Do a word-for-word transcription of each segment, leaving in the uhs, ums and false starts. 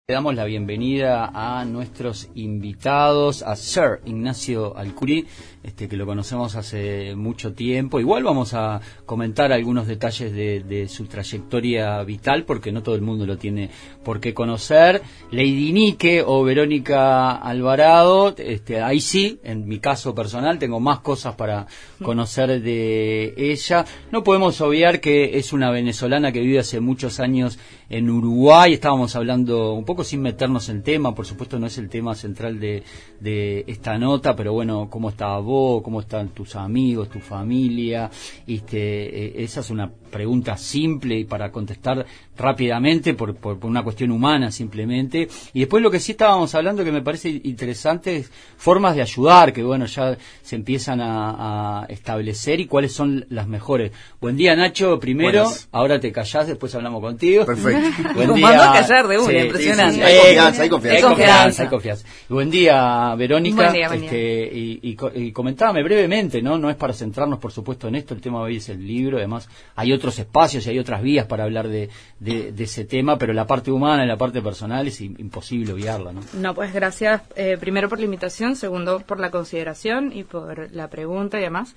Le damos la bienvenida a nuestros invitados, a Sir Ignacio Alcuri, este, que lo conocemos hace mucho tiempo. Igual vamos a comentar algunos detalles de, de su trayectoria vital, porque no todo el mundo lo tiene por qué conocer. Lady Nike o Verónica Alvarado, este, ahí sí, en mi caso personal, tengo más cosas para conocer de ella. No podemos obviar que es una venezolana que vive hace muchos años en Uruguay. Estábamos hablando un poco sin meternos en tema, por supuesto no es el tema central de, de esta nota, pero bueno, ¿cómo estás vos? ¿Cómo están tus amigos, tu familia? Este, eh, esa es una pregunta simple y para contestar rápidamente por, por, por una cuestión humana simplemente. Y después lo que sí estábamos hablando que me parece interesante es formas de ayudar, que bueno, ya se empiezan a, a establecer y cuáles son las mejores. Buen día, Nacho, primero. Buenas. Ahora te callás, después hablamos contigo. Perfecto. Buen Nos día. mandó a callar de una, Sí, impresionante. sí, sí, hay confianza, hay confianza. Hay confianza, hay confianza. Buen día, Verónica. Buen día, buen día. Este, y, y, y comentábame brevemente, ¿no? No es para centrarnos, por supuesto, en esto. El tema de hoy es el libro. Además, hay otros espacios y hay otras vías para hablar de, de, de ese tema, pero la parte humana y la parte personal es imposible obviarla, ¿no? No, pues gracias, eh, primero por la invitación, segundo por la consideración y por la pregunta y demás.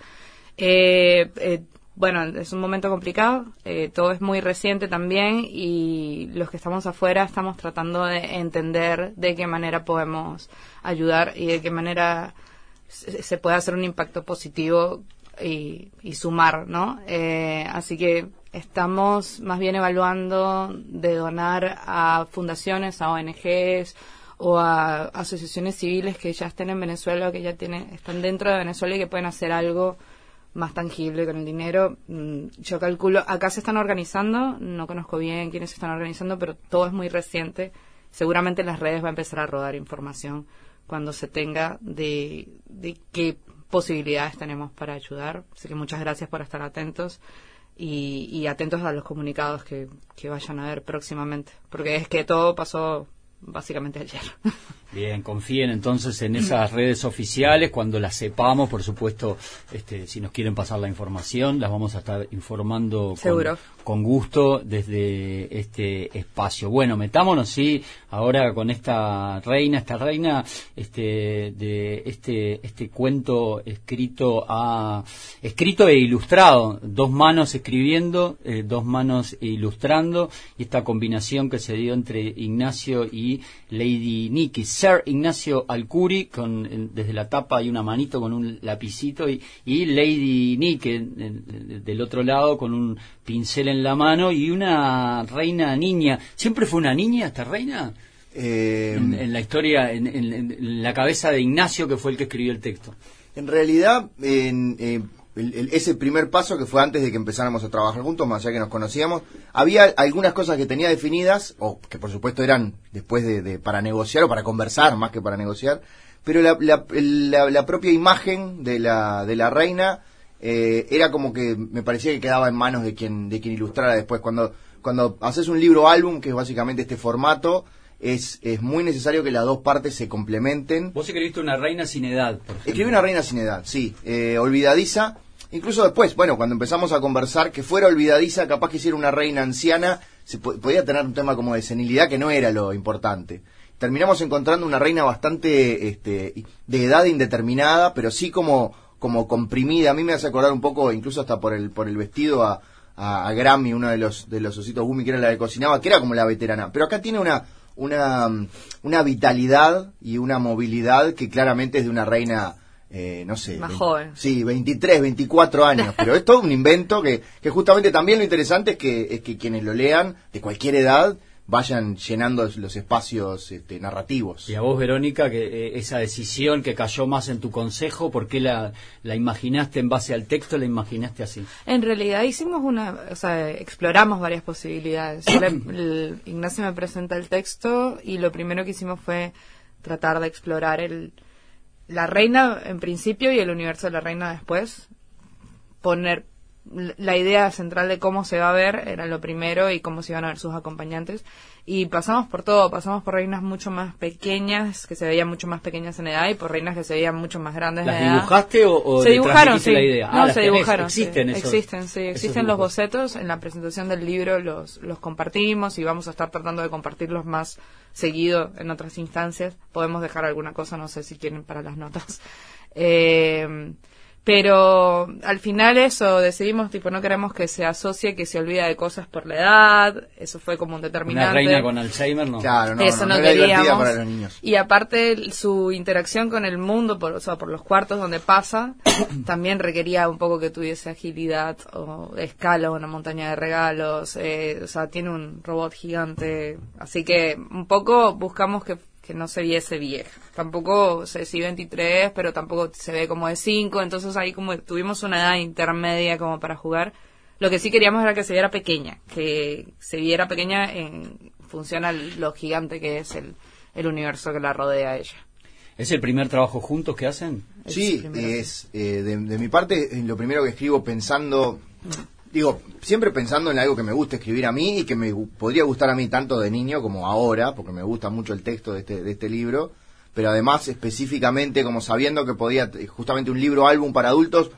Eh, eh, bueno, es un momento complicado, eh, todo es muy reciente también y los que estamos afuera estamos tratando de entender de qué manera podemos ayudar y de qué manera se, se puede hacer un impacto positivo y, y sumar, ¿no? Eh, así que estamos más bien evaluando de donar a fundaciones, a O N Ges o a asociaciones civiles que ya estén en Venezuela o que ya tienen, están dentro de Venezuela y que pueden hacer algo más tangible con el dinero. Yo calculo, acá se están organizando, no conozco bien quiénes se están organizando, pero todo es muy reciente. Seguramente en las redes va a empezar a rodar información cuando se tenga de, de qué posibilidades tenemos para ayudar. Así que muchas gracias por estar atentos. Y, y atentos a los comunicados que, que vayan a ver próximamente, porque es que todo pasó básicamente ayer. Bien, confíen entonces en esas redes oficiales, cuando las sepamos, por supuesto, este, si nos quieren pasar la información, las vamos a estar informando con, con gusto desde este espacio. Bueno, metámonos, sí, ahora con esta reina, esta reina este, de este, este cuento escrito a, escrito e ilustrado, dos manos escribiendo, eh, dos manos ilustrando, y esta combinación que se dio entre Ignacio y Lady Nike. Sir Ignacio Alcuri, con, desde la tapa hay una manito con un lapicito, y, y Lady Nike del otro lado con un pincel en la mano, y una reina niña. ¿Siempre fue una niña esta reina? Eh, en, en la historia, en, en, en la cabeza de Ignacio, que fue el que escribió el texto. En realidad, en, eh, el, el, ese primer paso que fue antes de que empezáramos a trabajar juntos, más allá que nos conocíamos, había algunas cosas que tenía definidas, o que por supuesto eran después de, de para negociar o para conversar más que para negociar, pero la, la, la, la propia imagen de la, de la reina eh, era como que me parecía que quedaba en manos de quien, de quien ilustrara después. Cuando, cuando haces un libro álbum, que es básicamente este formato, Es, es muy necesario que las dos partes se complementen. Vos escribiste una reina sin edad, por ejemplo. Escribí una reina sin edad, sí, eh, olvidadiza. Incluso después, bueno, cuando empezamos a conversar, que fuera olvidadiza, capaz que hiciera una reina anciana, se po- podía tener un tema como de senilidad que no era lo importante. Terminamos encontrando una reina bastante este, de edad indeterminada, pero sí como, como comprimida. A mí me hace acordar un poco, incluso hasta por el, por el vestido, a, a, a Grammy, uno de los, de los ositos Gumi, que era la que cocinaba, que era como la veterana. Pero acá tiene una... una una vitalidad y una movilidad que claramente es de una reina, eh, no sé... Más veinte, joven. Sí, veintitrés, veinticuatro años, pero es todo un invento que, que justamente también lo interesante es que, es que quienes lo lean, de cualquier edad, vayan llenando los espacios este, narrativos. Y a vos, Verónica, que eh, esa decisión que cayó más en tu consejo, ¿por qué la, la imaginaste en base al texto, la imaginaste así? En realidad hicimos una, o sea, exploramos varias posibilidades. Le, el, Ignacio me presenta el texto y lo primero que hicimos fue tratar de explorar el, la reina en principio y el universo de la reina después. Poner la idea central de cómo se va a ver era lo primero y cómo se iban a ver sus acompañantes. Y pasamos por todo, pasamos por reinas mucho más pequeñas, que se veían mucho más pequeñas en edad, y por reinas que se veían mucho más grandes en edad. ¿Las dibujaste o, o se le dibujaron, transmitiste sí. la idea? No, ah, se dibujaron. Existen sí. esos, Existen, sí, existen los dibujos. bocetos. En la presentación del libro los, los compartimos y vamos a estar tratando de compartirlos más seguido en otras instancias. Podemos dejar alguna cosa, no sé si quieren para las notas. Eh... Pero al final eso, decidimos, tipo, no queremos que se asocie, que se olvida de cosas por la edad, eso fue como un determinante. Una reina con Alzheimer, no. Claro, no, eso no, no, no era divertida queríamos. para los niños. Y aparte su interacción con el mundo, por, o sea, por los cuartos donde pasa, también requería un poco que tuviese agilidad o escala, una montaña de regalos, eh, o sea, tiene un robot gigante, así que un poco buscamos que que no se viese vieja. Tampoco se sí veintitrés, pero tampoco se ve como de cinco, entonces ahí como tuvimos una edad intermedia como para jugar. Lo que sí queríamos era que se viera pequeña, que se viera pequeña en función a lo gigante que es el, el universo que la rodea a ella. ¿Es el primer trabajo juntos que hacen? Sí, es eh, de, de mi parte es lo primero que escribo pensando... Digo, siempre pensando en algo que me gusta escribir a mí y que me podría gustar a mí tanto de niño como ahora, porque me gusta mucho el texto de este, de este libro, pero además específicamente como sabiendo que podía, justamente un libro álbum para adultos,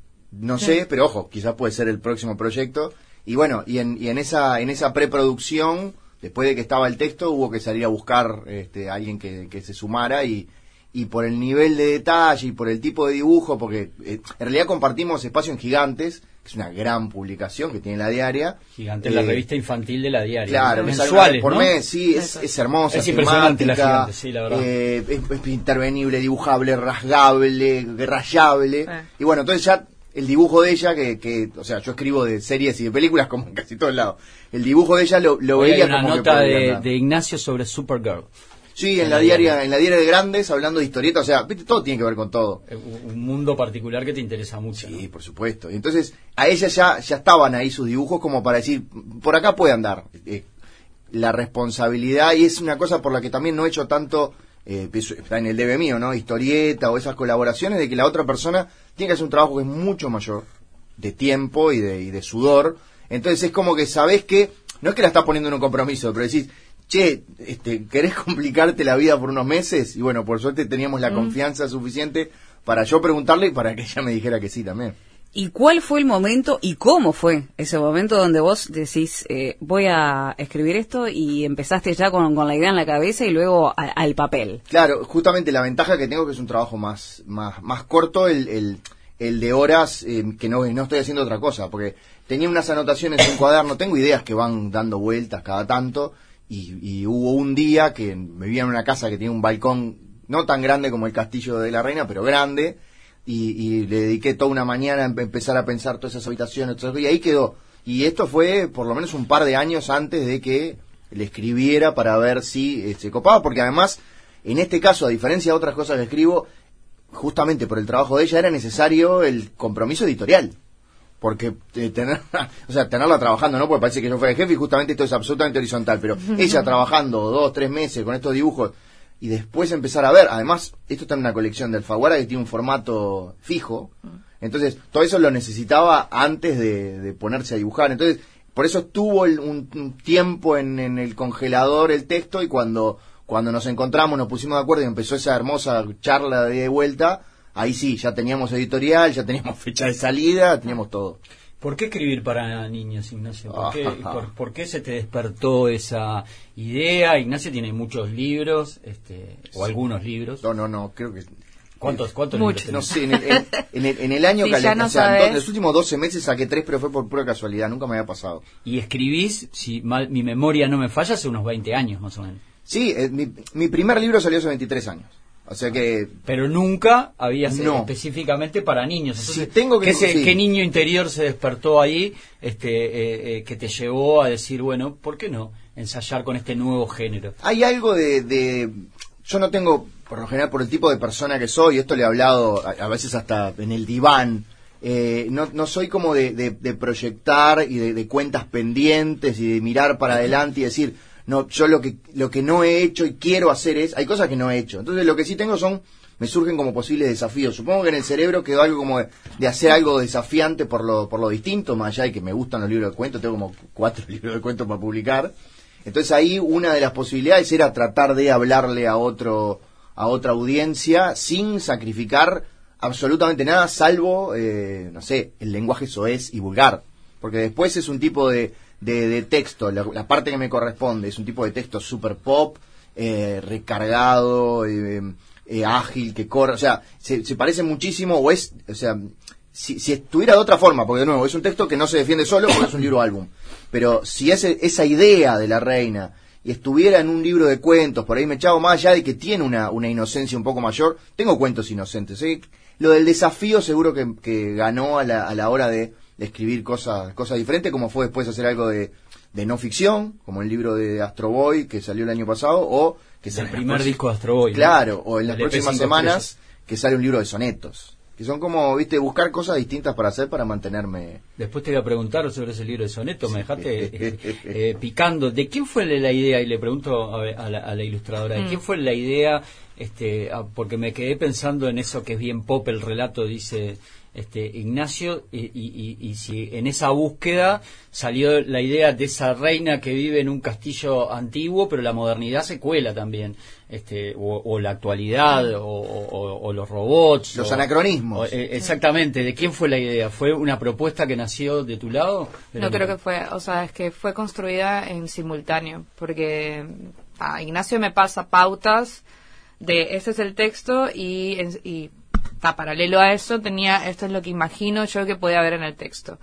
no sé, sí. Pero ojo, quizás puede ser el próximo proyecto. Y bueno, y en, y en esa en esa preproducción, después de que estaba el texto, hubo que salir a buscar este, a alguien que, que se sumara y... y por el nivel de detalle y por el tipo de dibujo, porque eh, en realidad compartimos espacio en Gigantes, que es una gran publicación que tiene la diaria. Gigantes, eh, la revista infantil de la diaria. Claro, mensuales, por ¿no? mes, sí, es, es hermosa, es impresionante temática, la Gigantes, sí, la verdad. Eh, es, es intervenible, dibujable, rasgable, rayable, eh. Y bueno, entonces ya el dibujo de ella, que, que, o sea, yo escribo de series y de películas como en casi todos lados, el dibujo de ella lo, lo Hoy veía hay una como nota que de, de Ignacio sobre Supergirl. Sí, en la diaria, en la diaria de Grandes, hablando de historietas, o sea, viste, todo tiene que ver con todo. Un mundo particular que te interesa mucho. Sí, ¿no? Por supuesto. Y entonces, a ella ya, ya estaban ahí sus dibujos como para decir, por acá puede andar. Eh, la responsabilidad, y es una cosa por la que también no he hecho tanto, eh, está en el debe mío, ¿no? Historieta o esas colaboraciones, de que la otra persona tiene que hacer un trabajo que es mucho mayor, de tiempo y de, y de sudor. Entonces es como que sabés que, no es que la estás poniendo en un compromiso, pero decís, che, este, ¿querés complicarte la vida por unos meses? Y bueno, por suerte teníamos la mm. confianza suficiente para yo preguntarle y para que ella me dijera que sí también. ¿Y cuál fue el momento y cómo fue ese momento donde vos decís, eh, voy a escribir esto, y empezaste ya con, con la idea en la cabeza y luego a, al papel? Claro, justamente la ventaja que tengo que es un trabajo más, más, más corto, el, el, el de horas, eh, que no, no estoy haciendo otra cosa, porque tenía unas anotaciones en un cuaderno, tengo ideas que van dando vueltas cada tanto. Y, y hubo un día que me vivía en una casa que tiene un balcón no tan grande como el castillo de la reina, pero grande, y, y le dediqué toda una mañana a empezar a pensar todas esas habitaciones, todo eso, y ahí quedó. Y esto fue por lo menos un par de años antes de que le escribiera para ver si eh, se copaba, porque además, en este caso, a diferencia de otras cosas que escribo, justamente por el trabajo de ella era necesario el compromiso editorial. Porque eh, tener, o sea, tenerla trabajando, ¿no? Porque parece que yo fuera el jefe y justamente esto es absolutamente horizontal, pero ella trabajando dos, tres meses con estos dibujos y después empezar a ver, además, esto está en una colección de Alfaguara que tiene un formato fijo, entonces todo eso lo necesitaba antes de, de ponerse a dibujar, entonces por eso estuvo el, un, un tiempo en, en el congelador el texto, y cuando, cuando nos encontramos, nos pusimos de acuerdo y empezó esa hermosa charla de vuelta. Ahí sí, ya teníamos editorial, ya teníamos fecha de salida, teníamos todo. ¿Por qué escribir para niños, Ignacio? ¿Por qué, por, ¿por qué se te despertó esa idea? Ignacio tiene muchos libros, este, o algunos libros. No, no, no, creo que... ¿Cuántos, cuántos Muchos. No sé, en el, en, en el, en el año... Sí, que no o sea, en do, los últimos doce meses saqué tres, pero fue por pura casualidad, nunca me había pasado. Y escribís, si mal, mi memoria no me falla, hace unos veinte años más o menos. Sí, eh, mi, mi primer libro salió hace veintitrés años. O sea que... Pero nunca había sido no. específicamente para niños. Entonces, sí, tengo que... ¿qué, se, sí. ¿Qué niño interior se despertó ahí este, eh, eh, que te llevó a decir, bueno, ¿por qué no ensayar con este nuevo género? Hay algo de... de yo no tengo, por lo general, por el tipo de persona que soy, esto le he hablado a, a veces hasta en el diván, eh, no, no soy como de, de, de proyectar y de, de cuentas pendientes y de mirar para adelante y decir... no, yo lo que, lo que no he hecho y quiero hacer es, hay cosas que no he hecho. Entonces lo que sí tengo son, me surgen como posibles desafíos. Supongo que en el cerebro quedó algo como de, de hacer algo desafiante por lo, por lo distinto, más allá de que me gustan los libros de cuentos, tengo como cuatro libros de cuentos para publicar. Entonces ahí una de las posibilidades era tratar de hablarle a otro, a otra audiencia sin sacrificar absolutamente nada, salvo, eh, no sé, el lenguaje soez y vulgar. Porque después es un tipo de, de, de texto, la, la parte que me corresponde, es un tipo de texto super pop, eh, recargado, eh, eh, ágil, que corre, o sea, se, se parece muchísimo, o es, o sea, si, si estuviera de otra forma, porque de nuevo, es un texto que no se defiende solo porque es un libro álbum, pero si ese, esa idea de la reina y estuviera en un libro de cuentos, por ahí me echaba más allá de que tiene una, una inocencia un poco mayor, tengo cuentos inocentes, ¿eh? Lo del desafío seguro que, que ganó a la, a la hora de, de escribir cosas, cosas diferentes, como fue después hacer algo de, de no ficción, como el libro de Astro Boy que salió el año pasado, o que es el primer disco de Astro Boy, claro, ¿no? o en las el próximas semanas que sale un libro de sonetos, que son como, viste, buscar cosas distintas para hacer para mantenerme. Después te iba a preguntar sobre ese libro de sonetos, me dejaste eh, eh, picando. ¿De quién fue la idea? Y le pregunto a, a, la, a la ilustradora, ¿de mm. quién fue la idea? Este, porque me quedé pensando en eso que es bien pop, el relato, dice este Ignacio, y, y, y, y si en esa búsqueda salió la idea de esa reina que vive en un castillo antiguo, pero la modernidad se cuela también, este, o, o la actualidad, o, o, o los robots, los o, anacronismos. O, eh, exactamente, ¿de quién fue la idea? ¿Fue una propuesta que nació de tu lado? Pero no creo que fue, o sea, es que fue construida en simultáneo, porque a Ignacio me pasa pautas de ese es el texto y, y a paralelo a eso tenía esto es lo que imagino yo que puede haber en el texto,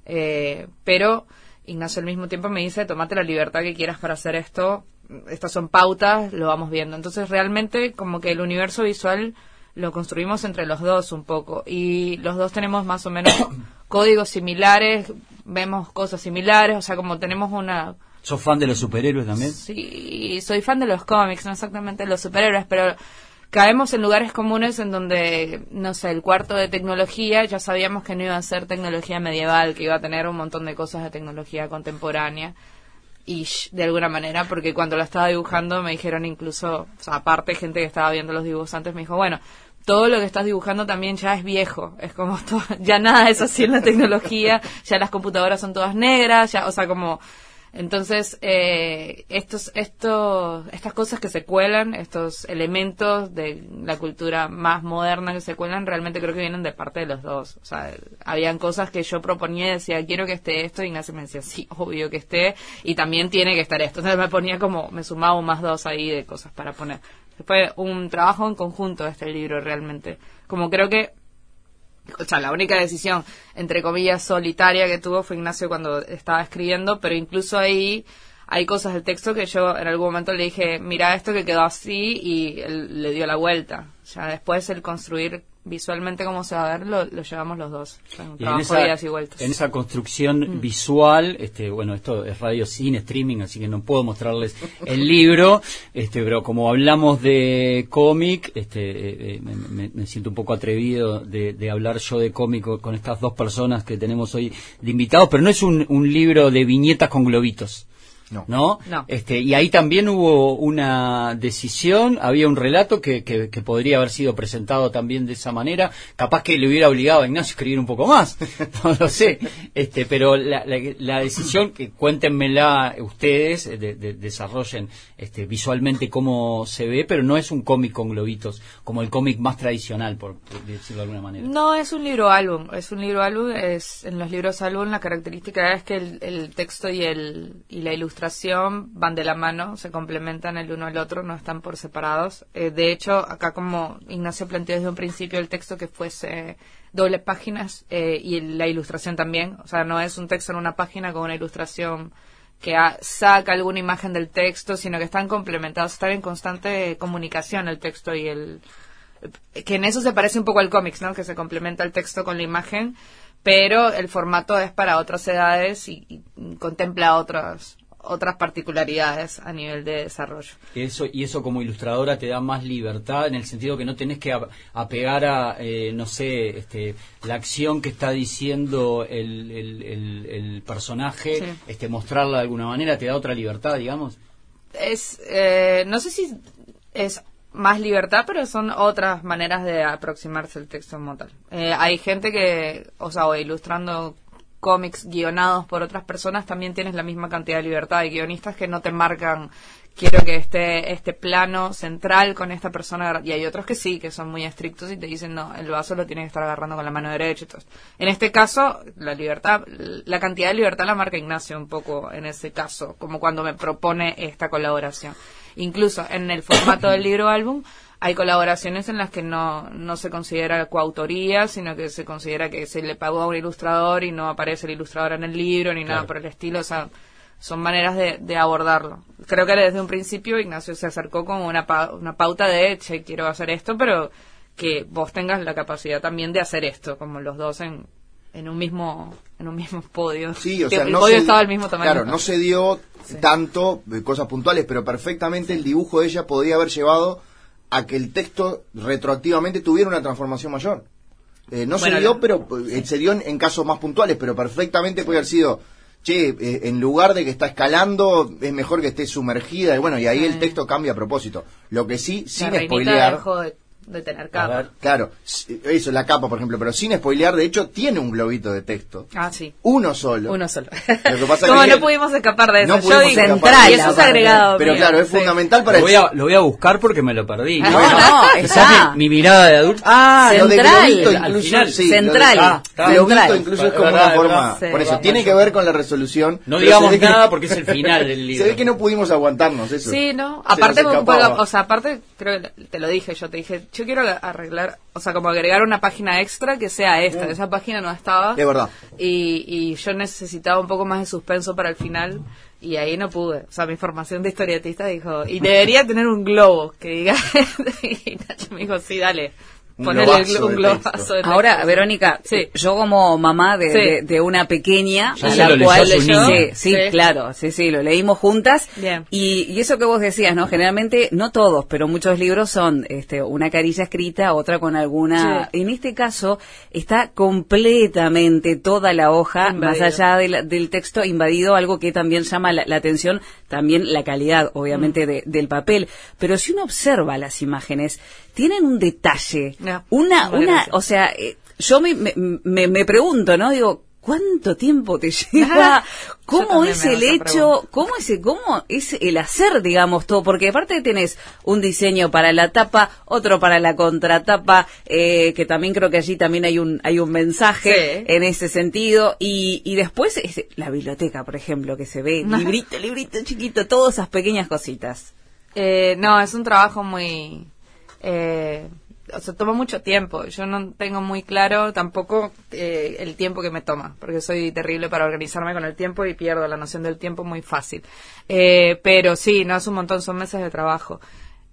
eh, pero Ignacio al mismo tiempo me dice tómate la libertad que quieras para hacer esto, estas son pautas, lo vamos viendo. Entonces realmente como que el universo visual lo construimos entre los dos un poco y los dos tenemos más o menos códigos similares, vemos cosas similares, o sea, como tenemos una... ¿Sos fan de los superhéroes también? Sí, soy fan de los cómics, no exactamente de los superhéroes, pero caemos en lugares comunes en donde, no sé, el cuarto de tecnología, ya sabíamos que no iba a ser tecnología medieval, que iba a tener un montón de cosas de tecnología contemporánea, y de alguna manera, porque cuando la estaba dibujando me dijeron incluso, o sea, aparte gente que estaba viendo los dibujos antes me dijo, bueno, todo lo que estás dibujando también ya es viejo, es como, todo, ya nada es así en la tecnología, ya las computadoras son todas negras, ya, o sea, como... Entonces, eh, estos, estos, estas cosas que se cuelan, estos elementos de la cultura más moderna que se cuelan, realmente creo que vienen de parte de los dos. O sea, habían cosas que yo proponía y decía, quiero que esté esto, y Ignacio me decía, sí, obvio que esté, y también tiene que estar esto. Entonces me ponía como, me sumaba un más dos ahí de cosas para poner. Fue un trabajo en conjunto este libro realmente. Como creo que o sea, la única decisión, entre comillas, solitaria que tuvo fue Ignacio cuando estaba escribiendo, pero incluso ahí hay cosas del texto que yo en algún momento le dije, mira esto que quedó así, y él le dio la vuelta. Ya después el construir visualmente cómo se va a ver lo, lo llevamos los dos. O sea, un y trabajo en esa, de idas y vueltas. En esa construcción mm. visual, este, bueno, esto es radio sin streaming, así que no puedo mostrarles el libro, este, pero como hablamos de cómic, este, eh, me, me siento un poco atrevido de, de hablar yo de cómic con estas dos personas que tenemos hoy de invitados, pero no es un, un libro de viñetas con globitos. No. ¿No? No. Este, y ahí también hubo una decisión, había un relato que, que, que podría haber sido presentado también de esa manera, capaz que le hubiera obligado a Ignacio a escribir un poco más, no lo sé, este, pero la, la, la decisión, que cuéntenmela ustedes, de, de, desarrollen este, visualmente cómo se ve, pero no es un cómic con globitos, como el cómic más tradicional, por decirlo de alguna manera. No, es un libro álbum, es un libro álbum, es, en los libros álbum la característica es que el, el texto y, el, y la ilustración van de la mano, se complementan el uno al otro, no están por separados. Eh, de hecho, acá como Ignacio planteó desde un principio el texto que fuese doble páginas eh, y la ilustración también, o sea, no es un texto en una página con una ilustración que ha, saca alguna imagen del texto, sino que están complementados, están en constante comunicación el texto y el... que en eso se parece un poco al cómics, ¿no? Que se complementa el texto con la imagen, pero el formato es para otras edades y, y contempla otras otras particularidades a nivel de desarrollo. Eso, y eso como ilustradora te da más libertad en el sentido que no tenés que apegar a, eh, no sé, este, la acción que está diciendo el, el, el, el personaje, sí. este, mostrarla de alguna manera, te da otra libertad, digamos. es, eh, no sé si es más libertad, pero son otras maneras de aproximarse al texto como tal. Eh, hay gente que, o sea, o ilustrando cómics guionados por otras personas, también tienes la misma cantidad de libertad. Hay guionistas que no te marcan, quiero que esté este plano central con esta persona, y hay otros que sí, que son muy estrictos y te dicen, no, el vaso lo tienes que estar agarrando con la mano derecha y todo esto. En este caso, la libertad, la cantidad de libertad la marca Ignacio un poco en ese caso, como cuando me propone esta colaboración. Incluso en el formato del libro álbum hay colaboraciones en las que no, no se considera coautoría, sino que se considera que se le pagó a un ilustrador y no aparece el ilustrador en el libro ni Claro. nada por el estilo. O sea, son maneras de, de abordarlo. Creo que desde un principio Ignacio se acercó con una, pa- una pauta de, che, quiero hacer esto, pero que vos tengas la capacidad también de hacer esto, como los dos en, en un mismo en un mismo podio. Sí, o Que sea, el no podio se, estaba al mismo tamaño. Claro, no se dio Sí. tanto de cosas puntuales, pero perfectamente el dibujo de ella podía haber llevado a que el texto retroactivamente tuviera una transformación mayor. Eh, no Bueno, se dio, la- pero eh, se dio en, en casos más puntuales, pero perfectamente puede haber sido, che, eh, en lugar de que está escalando, es mejor que esté sumergida, y bueno, y ahí Sí. el texto cambia a propósito. Lo que sí, La sin reinita spoilear... dejó de, de tener A capa. ver. Claro, s- eso, la capa, por ejemplo, pero sin spoilear, de hecho, tiene un globito de texto. Ah, sí. Uno solo. Uno solo. Lo que pasa Como que- no pudimos escapar de eso. No Yo pudimos dije, escapar Central, y eso es aparte. agregado. Pero mío, claro, es sí. fundamental para Lo voy, el... a, lo voy a buscar porque me lo perdí. No, no, Esa está. es mi, mi mirada de adulto. Ah, lo de Central. globito Al incluso, final. sí, Central. Lo de, Ah, está. globito Central. incluso es Es como verdad, una es forma... verdad. Sí. Por eso, Verdad. tiene que ver con la resolución. No pero digamos se ve que- nada porque es el final del libro. Se ve que no pudimos aguantarnos eso. Sí, ¿no? Se Aparte, nos un poco- escapaba. o sea, aparte, creo que te lo dije, yo te dije, yo quiero arreglar, o sea, como agregar una página extra que sea esta. Mm. Esa página no estaba. Es verdad. Y, y yo necesitaba un poco más de suspenso para el final. Y ahí no pude. O sea, mi formación de historietista dijo, y debería tener un globo que diga. Y Nacho me dijo, sí, dale. Un Ponele globazo glo- un de globazo texto. de Ahora, texto. Verónica, Sí. yo como mamá de, Sí. de, de una pequeña, Ya a se la lo leyó cual a su sí, niña. sí, Sí. claro, sí, sí, lo leímos juntas. Bien. Y, y eso que vos decías, ¿no? Generalmente, no todos, pero muchos libros son este, una carilla escrita, otra con alguna... Sí. En este caso, está completamente toda la hoja, Invadido. más allá de la- del texto, invadido, algo que también llama la, la atención, también la calidad, obviamente, de- del papel. Pero si uno observa las imágenes, tienen un detalle, No, una, muy una, gracias. o sea, eh, yo me, me, me, me pregunto, ¿no? Digo, ¿cuánto tiempo te lleva? Ajá. Yo ¿Cómo también es me hago el esa hecho? pregunta. ¿Cómo es, cómo es el hacer, digamos, todo? Porque aparte tenés un diseño para la tapa, otro para la contratapa, eh, que también creo que allí también hay un, hay un mensaje Sí. en ese sentido. Y, y después es la biblioteca, por ejemplo, que se ve, librito, librito chiquito, todas esas pequeñas cositas. Eh, no, es un trabajo muy... Eh, o sea, toma mucho tiempo. Yo no tengo muy claro tampoco eh, el tiempo que me toma, porque soy terrible para organizarme con el tiempo y pierdo la noción del tiempo muy fácil. Eh, pero sí, no es un montón, son meses de trabajo.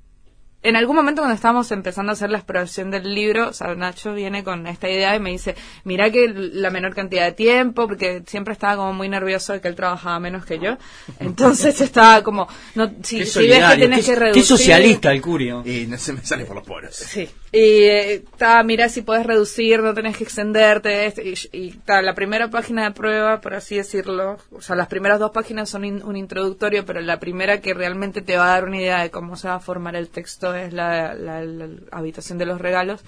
En algún momento cuando estábamos empezando a hacer la exploración del libro, o sea, Nacho viene con esta idea y me dice, mira que la menor cantidad de tiempo, porque siempre estaba como muy nervioso de que él trabajaba menos que yo. Entonces estaba como, no, si, Qué si ves que solidario, tenés qué- que reducir... Qué socialista el Curio. Y no se me sale por los poros. Sí. Y eh, ta, mira si puedes reducir, no tenés que extenderte. este, Y, y ta, la primera página de prueba, por así decirlo, o sea, las primeras dos páginas son in- un introductorio, pero la primera que realmente te va a dar una idea de cómo se va a formar el texto es la, la, la habitación de los regalos.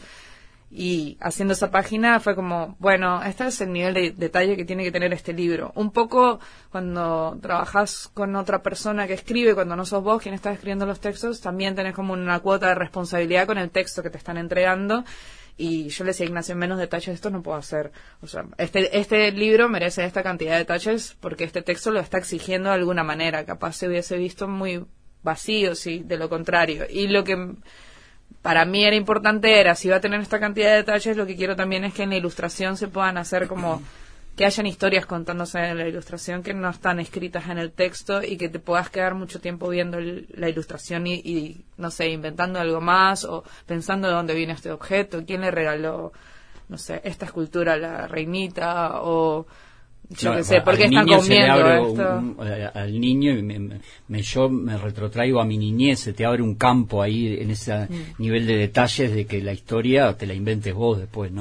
Y haciendo esa página fue como, bueno, este es el nivel de detalle que tiene que tener este libro. Un poco cuando trabajas con otra persona que escribe, cuando no sos vos quien estás escribiendo los textos, también tenés como una cuota de responsabilidad con el texto que te están entregando. Y yo le decía a Ignacio, menos detalles esto no puedo hacer. O sea, este, este libro merece esta cantidad de detalles porque este texto lo está exigiendo de alguna manera. Capaz se hubiese visto muy vacío, sí, de lo contrario. Y lo que para mí era importante era, si va a tener esta cantidad de detalles, lo que quiero también es que en la ilustración se puedan hacer como que hayan historias contándose en la ilustración que no están escritas en el texto y que te puedas quedar mucho tiempo viendo el- la ilustración y, y, no sé, inventando algo más o pensando de dónde viene este objeto, quién le regaló, no sé, esta escultura a la reinita o yo No, qué sé, ¿por qué al están niño se le comiendo abre esto? un- un- a- al niño, y me, me- me- yo me retrotraigo a mi niñez, se te abre un campo ahí en ese Mm. nivel de detalles de que la historia te la inventes vos después, ¿no?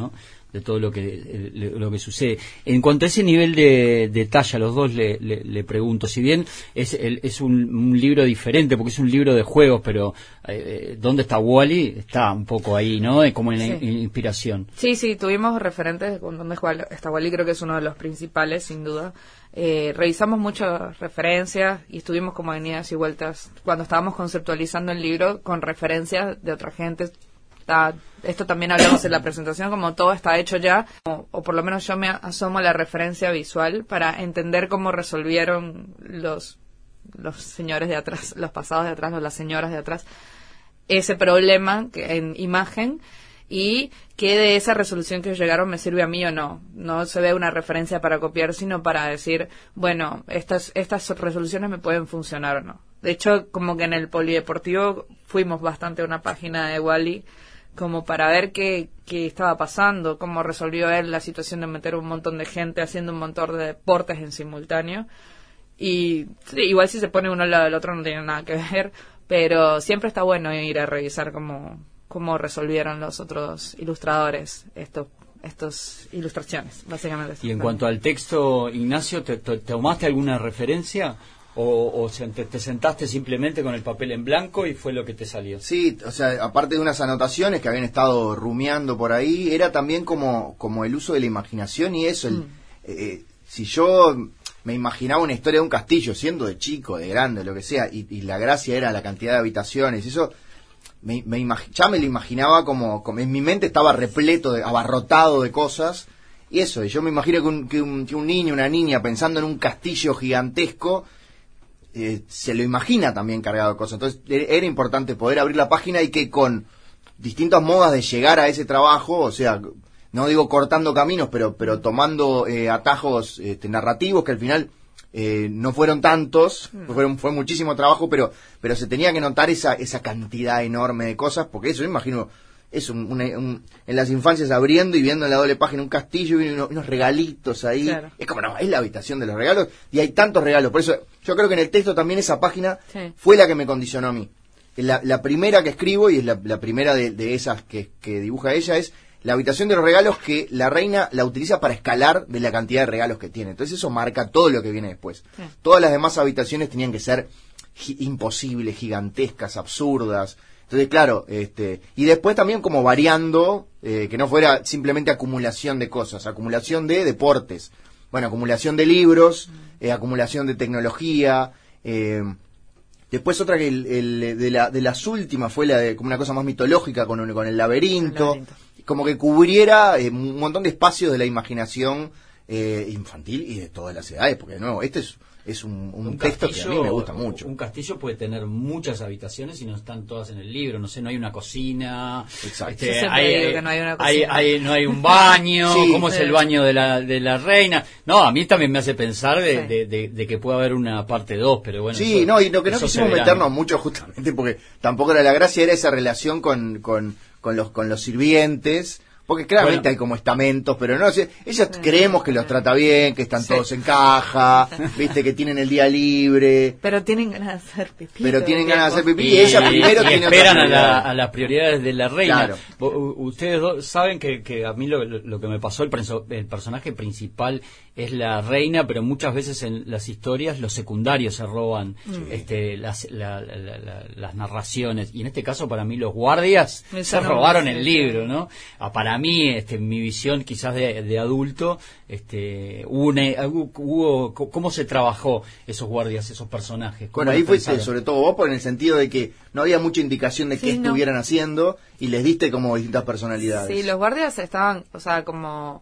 de todo lo que eh, lo que sucede. En cuanto a ese nivel de detalle, a los dos le, le, le pregunto, si bien es el, es un, un libro diferente, porque es un libro de juegos, pero eh, ¿dónde está Wall-E? Está un poco ahí, ¿no? Como en la Sí. in- inspiración. Sí, sí, tuvimos referentes con donde está Wall-E, creo que es uno de los principales, sin duda. Eh, revisamos muchas referencias y estuvimos como en idas y vueltas cuando estábamos conceptualizando el libro con referencias de otra gente. Está, esto también hablamos en la presentación, como todo está hecho ya, o, o por lo menos yo me asomo a la referencia visual para entender cómo resolvieron los, los señores de atrás, los pasados de atrás, o las señoras de atrás, ese problema que, en imagen, y que de esa resolución que llegaron me sirve a mí o no. No se ve una referencia para copiar, sino para decir, bueno, estas estas resoluciones me pueden funcionar o no. De hecho, como que en el polideportivo fuimos bastante a una página de Wall-E como para ver qué, qué estaba pasando, cómo resolvió él la situación de meter un montón de gente haciendo un montón de deportes en simultáneo. Y sí, igual si se pone uno al lado del otro no tiene nada que ver, pero siempre está bueno ir a revisar cómo, cómo resolvieron los otros ilustradores estos estas ilustraciones, básicamente. Y en cuanto al texto, Ignacio, ¿te, te, te tomaste alguna referencia? ¿O, o se- te, te sentaste simplemente con el papel en blanco y fue lo que te salió? Sí, o sea, aparte de unas anotaciones que habían estado rumiando por ahí, era también como, como el uso de la imaginación y eso. El, Mm. eh, si yo me imaginaba una historia de un castillo, siendo de chico, de grande, lo que sea, y, y la gracia era la cantidad de habitaciones, eso me, me imag- ya me lo imaginaba como, como en mi mente estaba repleto, de, abarrotado de cosas, y eso, y yo me imagino que un, que un, que un niño, una niña, pensando en un castillo gigantesco, eh, se lo imagina también cargado de cosas. Entonces e- era importante poder abrir la página y que con distintas modas de llegar a ese trabajo, o sea, no digo cortando caminos, pero pero tomando eh, atajos este, narrativos que al final eh, no fueron tantos, fueron fue muchísimo trabajo, pero pero se tenía que notar esa esa cantidad enorme de cosas, porque eso, yo imagino, es un, un- un- en las infancias abriendo y viendo en la doble página un castillo y unos, unos regalitos ahí. Claro. Es como, no, es la habitación de los regalos y hay tantos regalos. Por eso yo creo que en el texto también esa página Sí. fue la que me condicionó a mí. La, la primera que escribo, y es la, la primera de, de esas que, que dibuja ella, es la habitación de los regalos, que la reina la utiliza para escalar de la cantidad de regalos que tiene. Entonces eso marca todo lo que viene después. Sí. Todas las demás habitaciones tenían que ser gi- imposibles, gigantescas, absurdas. Entonces, claro, este, y después también como variando, eh, que no fuera simplemente acumulación de cosas, acumulación de deportes, bueno, acumulación de libros, eh, acumulación de tecnología, eh, después otra que el, el- de, la, de las últimas fue la de como una cosa más mitológica con, un- con el laberinto, El laberinto. como que cubriera eh, un montón de espacios de la imaginación eh, infantil y de todas las edades, porque de nuevo, este es, es un, un, texto que a mí me gusta mucho. Un castillo puede tener muchas habitaciones y no están todas en el libro. No sé, no hay una cocina. Exacto. Yo siempre hay, digo que no hay una hay- cocina. hay- no hay un baño. Sí. ¿Cómo es Sí. el baño de la, de la reina? No, a mí también me hace pensar de, Sí. de, de- de que puede haber una parte dos, pero bueno. Sí, eso- no, y lo que no eso se quisimos verá. meternos mucho justamente porque tampoco era la gracia, era esa relación con, con, con los con los sirvientes, porque claramente Bueno. hay como estamentos, pero no, sé, ellas Sí. creemos que los trata bien, que están Sí. todos en caja, viste, que tienen el día libre, Pero tienen ganas de hacer pipí. pero todo tienen el ganas de hacer tiempo. pipí y ella primero y tiene esperan otras a, la- prioridades. a las prioridades de la reina. Claro. Vo- u- Ustedes dos saben que, que a mí lo, lo- lo que me pasó, el, perso- el personaje principal es la reina, pero muchas veces en las historias los secundarios se roban este, las, la- la- la- la- las narraciones. Y en este caso, para mí, los guardias Me se suena robaron mucho, el sí. libro, ¿no? Ah, para mí, este, mi visión quizás de, de adulto, este, hubo, una- hubo- hubo- ¿cómo se trabajó esos guardias, esos personajes? ¿Cómo Bueno, ahí los fuiste pensaron? sobre todo vos, por en el sentido de que no había mucha indicación de Sí, qué no. estuvieran haciendo y les diste como distintas personalidades. Sí, los guardias estaban, o sea, como...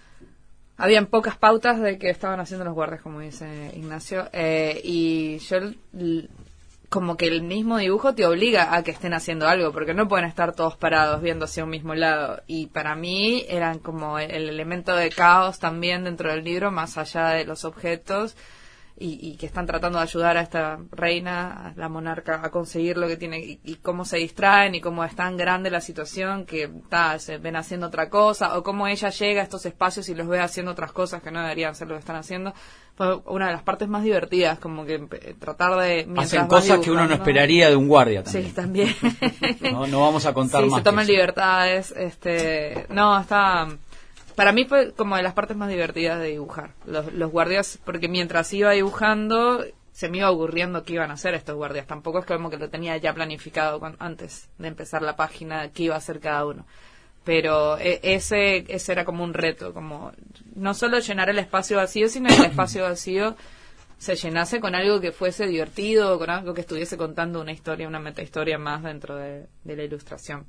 Habían pocas pautas de que estaban haciendo los guardias, como dice Ignacio, eh, y yo, l- como que el mismo dibujo te obliga a que estén haciendo algo, porque no pueden estar todos parados viendo hacia un mismo lado, y para mí eran como el, el elemento de caos también dentro del libro, más allá de los objetos, y, y que están tratando de ayudar a esta reina, a la monarca, a conseguir lo que tiene, y, y cómo se distraen, y cómo es tan grande la situación que ta, se ven haciendo otra cosa, o cómo ella llega a estos espacios y los ve haciendo otras cosas que no deberían ser lo que están haciendo. Fue una de las partes más divertidas, como que eh, tratar de... mientras Hacen vas cosas que uno no dibujando- esperaría de un guardia también. Sí, también. No, no vamos a contar sí, más se toman que eso. libertades. Este, no, está, para mí fue como de las partes más divertidas de dibujar. Los, los guardias, porque mientras iba dibujando, se me iba ocurriendo qué iban a hacer estos guardias. Tampoco es como que lo tenía ya planificado cuando, antes de empezar la página, qué iba a hacer cada uno. Pero e, ese, ese era como un reto, como no solo llenar el espacio vacío, sino que el espacio vacío se llenase con algo que fuese divertido, con algo que estuviese contando una historia, una metahistoria más dentro de, de la ilustración.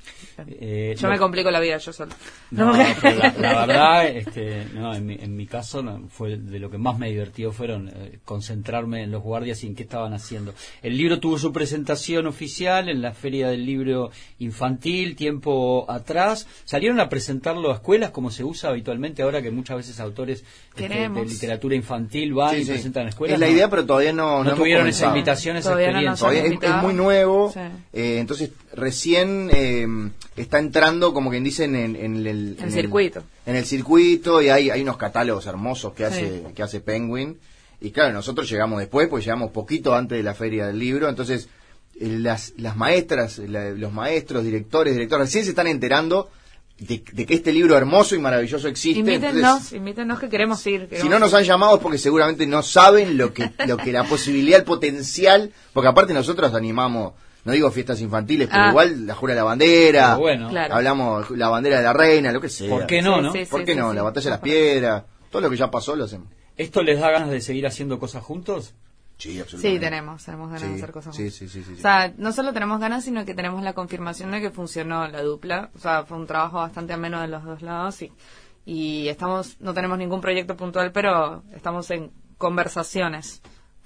Eh, yo lo, me complico la vida yo solo. No, no, pero la, la verdad, este, no, en mi, en mi caso no, fue de lo que más me divirtió fueron eh, concentrarme en los guardias y en qué estaban haciendo. El libro tuvo su presentación oficial en la Feria del Libro Infantil tiempo atrás. Salieron a presentarlo a escuelas como se usa habitualmente ahora que muchas veces autores este, de literatura infantil van sí, y sí. presentan a escuelas. Es la no, idea, pero todavía no no, no tuvieron esa invitación, esa todavía experiencia. No es, es muy nuevo, sí. eh, entonces recién eh, está entrando, como quien dice, en, en, en el, el en circuito. El, en el circuito, y hay, hay unos catálogos hermosos que hace, sí. que hace Penguin. Y claro, nosotros llegamos después, pues llegamos poquito antes de la Feria del Libro. Entonces, eh, las, las maestras, la, los maestros, directores, directores, recién se están enterando de, de que este libro hermoso y maravilloso existe. Invítennos, entonces, invítennos que queremos ir. Queremos si no nos han llamado es porque seguramente no saben lo que, lo que la posibilidad, el potencial, porque aparte nosotros animamos. No digo fiestas infantiles, pero ah. igual la jura de la bandera, bueno. claro. hablamos la bandera de la reina, lo que sea. ¿Por qué no, sí, no? Sí, ¿Por sí, qué sí, no? sí, La sí. batalla de las piedras, todo lo que ya pasó lo hacemos. ¿Esto les da ganas de seguir haciendo cosas juntos? Sí, absolutamente. Sí, tenemos, tenemos ganas sí, de hacer cosas sí, juntos. sí, sí, sí, sí. O sea, no solo tenemos ganas, sino que tenemos la confirmación de que funcionó la dupla. O sea, fue un trabajo bastante ameno de los dos lados y, y estamos, no tenemos ningún proyecto puntual, pero estamos en conversaciones,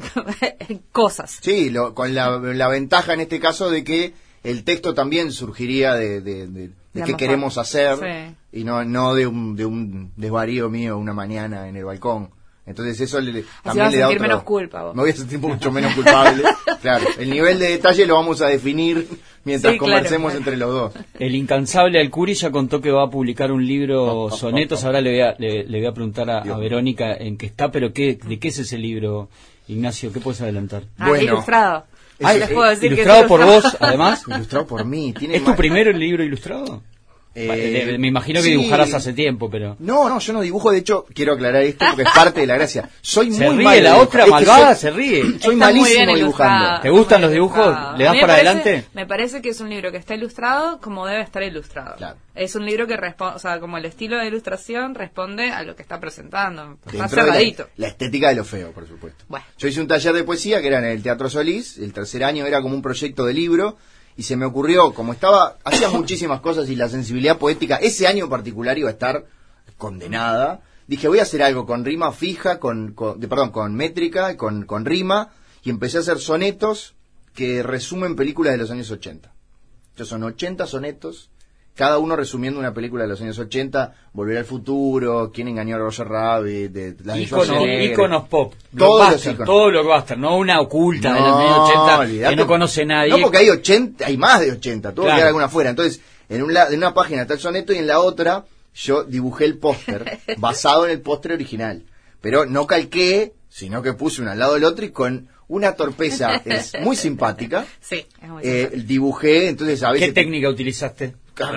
en cosas. Sí, lo, con la, la ventaja en este caso de que el texto también surgiría de, de, de, de qué queremos hacer sí. y no no de un, de un desvarío mío una mañana en el balcón. Entonces eso le, también le da otro... menos culpa vos. Me voy a sentir mucho menos culpable. Claro, el nivel de detalle lo vamos a definir mientras sí, conversemos claro, entre los dos. El incansable Alcuri ya contó que va a publicar un libro sonetos. Ahora le voy a, le, le voy a preguntar a, a Verónica en qué está, pero qué, ¿de qué es ese libro, Ignacio? ¿Qué puedes adelantar? Ah, bueno, ilustrado. Ah, les puedo decir ilustrado que por vos, además. Ilustrado por mí. ¿Tiene ¿Es tu primer libro ilustrado? Eh, me imagino que sí. dibujarás hace tiempo, pero... No, no, yo no dibujo, de hecho, quiero aclarar esto porque es parte de la gracia. Soy se muy ríe, malo. La otra es malvada soy, se ríe. Soy está malísimo dibujando. ¿Te gustan los dibujos? Ilustrado. ¿Le das para parece, adelante? Me parece que es un libro que está ilustrado como debe estar ilustrado. Claro. Es un libro que responde, o sea, como el estilo de ilustración responde a lo que está presentando. Está Dentro cerradito. De la, la estética de lo feo, por supuesto. Bueno. Yo hice un taller de poesía que era en el Teatro Solís. El tercer año era como un proyecto de libro. Y se me ocurrió, como estaba, hacía muchísimas cosas y la sensibilidad poética, ese año en particular iba a estar condenada. Dije, voy a hacer algo con rima fija, con, con de, perdón, con métrica, con, con rima, y empecé a hacer sonetos que resumen películas de los años ochenta. Entonces son ochenta sonetos, cada uno resumiendo una película de los años ochenta, Volver al futuro, Quién engañó a Roger Rabbit, de, de, de Icono, íconos pop, todos los íconos. Todo blockbuster, no una oculta no, de los años ochenta olvidate, que no conoce nadie. No, porque hay ochenta, hay más de ochenta, tuvo claro. que haber alguna afuera. Entonces, en, un la, en una página está el soneto y en la otra yo dibujé el póster basado en el póster original. Pero no calqué, sino que puse uno al lado del otro y con una torpeza es muy simpática. Sí, es muy eh, simpática. Dibujé, entonces a veces... ¿Qué técnica utilizaste?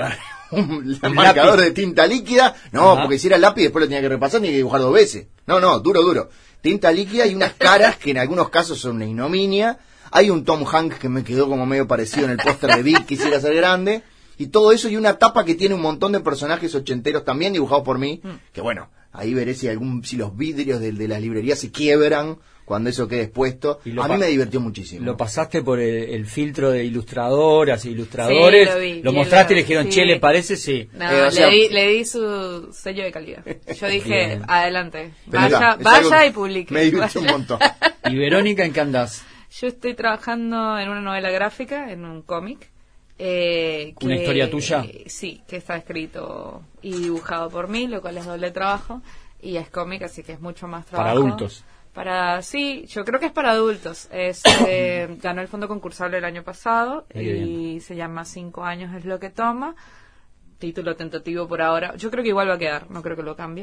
un marcador de tinta líquida, no, Ajá. porque si era lápiz después lo tenía que repasar, tenía que dibujar dos veces. No, no, duro, duro. Tinta líquida y unas caras que en algunos casos son una ignominia. Hay un Tom Hanks que me quedó como medio parecido en el póster de Vic, quisiera ser grande. Y todo eso, y una tapa que tiene un montón de personajes ochenteros también dibujados por mí, mm. que bueno, ahí veré si algún si los vidrios de, de las librerías se quiebran cuando eso quede expuesto. A mí me divirtió muchísimo. Lo pasaste por el, el filtro de ilustradoras e ilustradores, sí, lo, vi, lo mostraste y le dijeron, sí. che, ¿le parece? Sí. No, eh, o sea, le, di, le di su sello de calidad. Yo dije, bien. adelante, Pero vaya, es vaya y publique. Me divirtió un montón. ¿Y Verónica en qué andás? Yo estoy trabajando en una novela gráfica, en un cómic. Eh, ¿Una que, historia tuya? Eh, sí, que está escrito y dibujado por mí, lo cual es doble trabajo. Y es cómic, así que es mucho más trabajo. Para adultos. Para, sí, yo creo que es para adultos. Es, eh, ganó el fondo concursable el año pasado Muy y bien. se llama Cinco años es lo que toma. Título tentativo por ahora. Yo creo que igual va a quedar, no creo que lo cambie.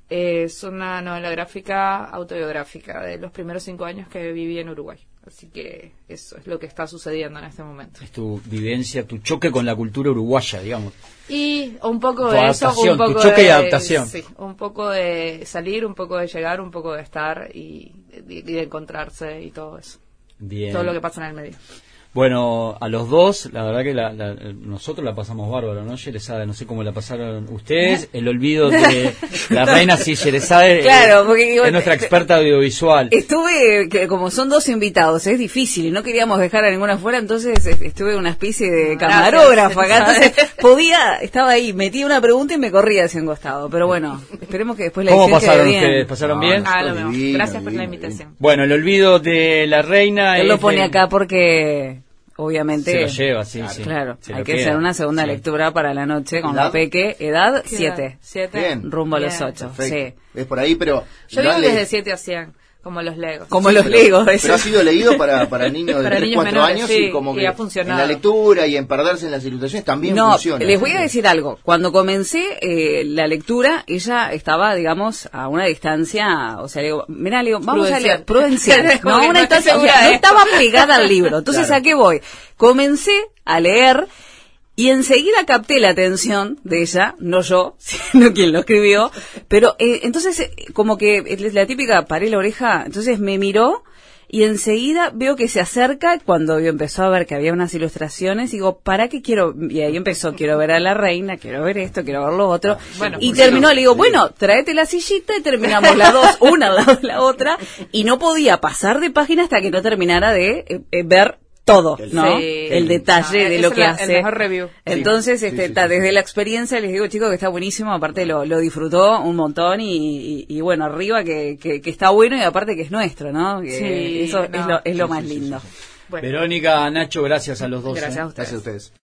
Eh, es una novela gráfica autobiográfica de los primeros cinco años que viví en Uruguay. Así que eso es lo que está sucediendo en este momento. Es tu vivencia, tu choque con la cultura uruguaya, digamos. Y un poco Tu de eso, adaptación, un poco tu choque de, y adaptación. Sí, un poco de salir, un poco de llegar, un poco de estar y, y de encontrarse y todo eso. Bien. Todo lo que pasa en el medio. Bueno, a los dos, la verdad que la, la, nosotros la pasamos bárbaro, ¿no? Sherezade, no sé cómo la pasaron ustedes. El olvido de la reina, sí, Sherezade, Claro, eh, porque digo, es nuestra experta audiovisual. Estuve, que como son dos invitados, es difícil y no queríamos dejar a ninguno afuera, entonces eh, estuve una especie de camarógrafa acá, entonces podía, estaba ahí, metía una pregunta y me corría hacia un costado, pero bueno, esperemos que después la ¿Cómo edición pasaron quede bien. ustedes? ¿Pasaron No, bien? Ah, lo mismo. Divino, Gracias por la divino, invitación. Bueno, el olvido de la reina Él es lo pone de- acá porque obviamente se lo lleva, sí, sí. claro, Se hay lo que queda. hacer una segunda Sí. lectura para la noche con ¿Edad? la peque, edad ¿Qué siete, edad? ¿Siete? Bien. rumbo a los Bien. ocho, Perfecto. sí. Es por ahí, pero... Yo digo igual que es le- de siete a cien, como los Legos. Como Sí, los pero- Legos, Pero eso. ha sido leído para, para niños de Para tres, niños cuatro menores, años sí, y como y que ha funcionado. en la lectura y en perderse en las ilustraciones también No, funciona. les voy a decir algo. Cuando comencé eh, la lectura, ella estaba, digamos, a una distancia, o sea, le digo, mirá, le digo, vamos a leer, Prudencial. prudencial, no, Como que a no una estoy distancia, o segura, sea, no ¿eh? estaba pegada al libro. Entonces, Claro. ¿a qué voy? Comencé a leer y enseguida capté la atención de ella, no yo, sino quien lo escribió, pero eh, entonces, eh, como que es la típica, paré la oreja, entonces me miró y enseguida veo que se acerca, cuando yo empezó a ver que había unas ilustraciones, digo, ¿para qué quiero? Y ahí empezó, quiero ver a la reina, quiero ver esto, quiero ver lo otro. Bueno, y ¿por qué terminó, no? le digo, Sí. bueno, tráete la sillita y terminamos las dos, una al lado de la otra, y no podía pasar de página hasta que no terminara de eh, eh, ver todo, ¿no? Sí. El detalle Ah, de ese lo es que la- hace. el mejor review. Entonces, Sí, este, sí, ta, sí, desde sí. la experiencia les digo, chicos, que está buenísimo, aparte lo, lo disfrutó un montón y, y, y bueno, arriba que, que, que está bueno y aparte que es nuestro, ¿no? Que Sí, eso no. es lo, es lo Sí, más sí, sí, lindo. sí. Bueno. Verónica, Nacho, gracias a los dos. Gracias ¿eh? a ustedes. Gracias a ustedes.